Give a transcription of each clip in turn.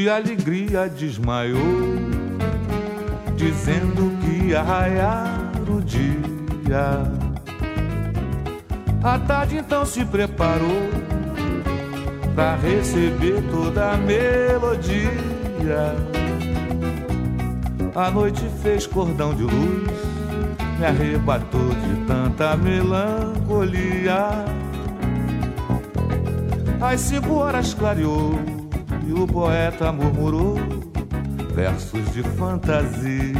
de alegria desmaiou, dizendo que ia raiar o dia. A tarde então se preparou pra receber toda a melodia. A noite fez cordão de luz, me arrebatou de tanta melancolia. Às 5 horas clareou e o poeta murmurou versos de fantasia.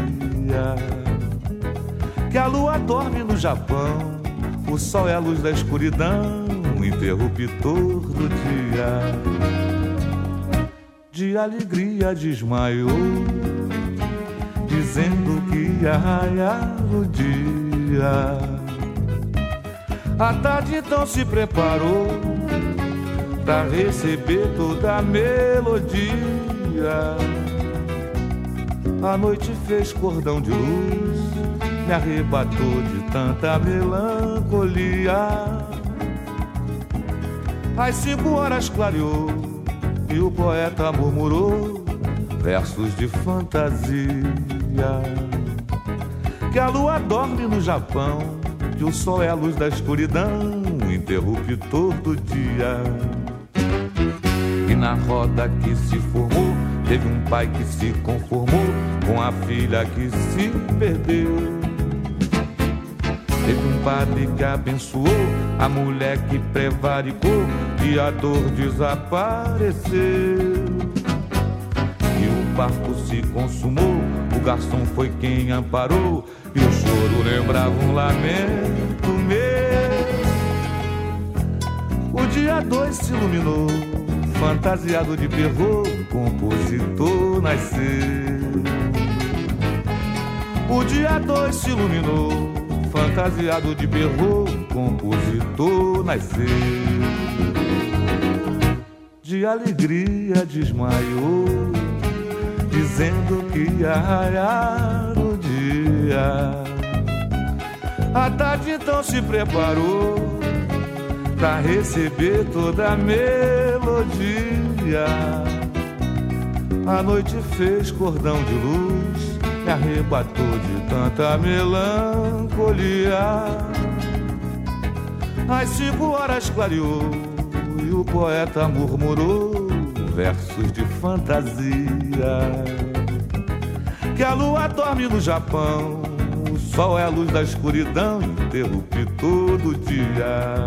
Que a lua dorme no Japão, o sol é a luz da escuridão, o interruptor do dia. De alegria desmaiou, dizendo que ia raiar o dia. A tarde então se preparou pra receber toda a melodia. A noite fez cordão de luz, me arrebatou de tanta melancolia. Às 5 horas clareou e o poeta murmurou versos de fantasia. Que a lua dorme no Japão, que o sol é a luz da escuridão, o interruptor do dia. E na roda que se formou, teve um pai que se conformou com a filha que se perdeu. Teve um padre que abençoou a mulher que prevaricou e a dor desapareceu. E o barco se consumou, o garçom foi quem amparou, e o choro lembrava um lamento meu. O dia 2 se iluminou, fantasiado de perro, um compositor nasceu. O dia 2 se iluminou, fantasiado de berro, um compositor nasceu. De alegria desmaiou, dizendo que ia raiar o dia. A tarde então se preparou pra receber toda a melodia. A noite fez cordão de luz, me arrebatou de tanta melancolia. Às 5 horas clareou e o poeta murmurou versos de fantasia. Que a lua dorme no Japão, o sol é a luz da escuridão, interruptor do dia.